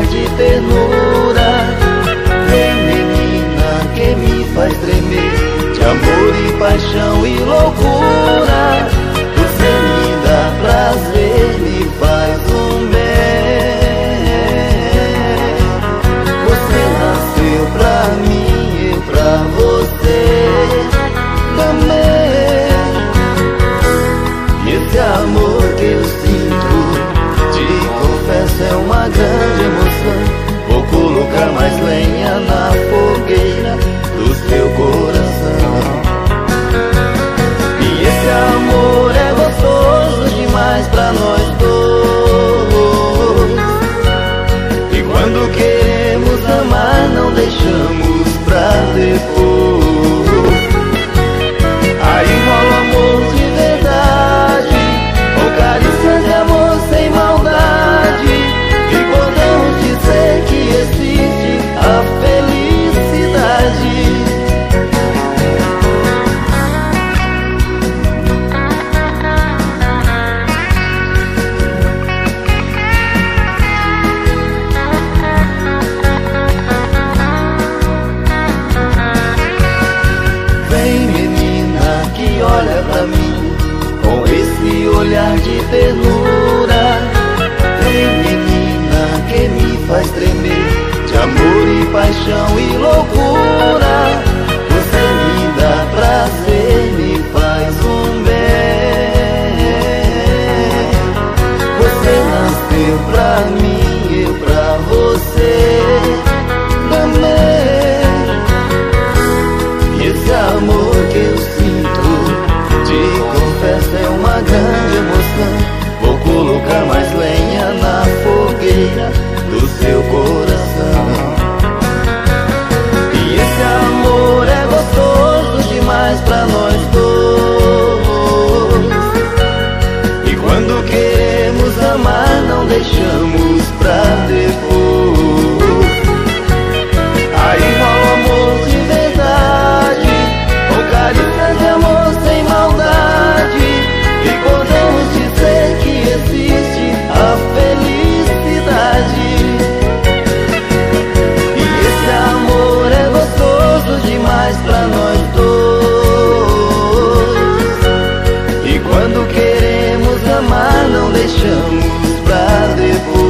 de ternura. Vem, menina, que me faz tremer, de amor e paixão e loucura. Você me dá prazer, me faz um bem. Você nasceu pra mim, eu pra você também. E esse amor que eu sinto, te confesso, é uma grande emoção. Vou colocar mais lenha na fogueira do seu coração. E esse amor é gostoso demais pra nós dois. E quando queremos amar, não deixamos pra depois. Aí rola amor de verdade, com carícia de amor sem maldade. E podemos dizer que existe a felicidade. Vem, menina, que olha pra mim com esse olhar de ternura. Vem, menina, que me faz tremer, de amor e paixão e loucura. Você me dá prazer, me faz um bem. Você nasceu pra mim, eu pra você também. E esse amor que eu sinto, te confesso, é uma grande emoção. Vou colocar mais lenha na fogueira do seu coração. E esse amor é gostoso demais pra nós dois. E quando queremos amar, não deixamos pra depois. Aí rola amor de verdade, com carícia de amor sem maldade. E podemos dizer que existe a felicidade. E esse amor é gostoso demais pra nós dois. E quando queremos amar, não deixamos pra depois.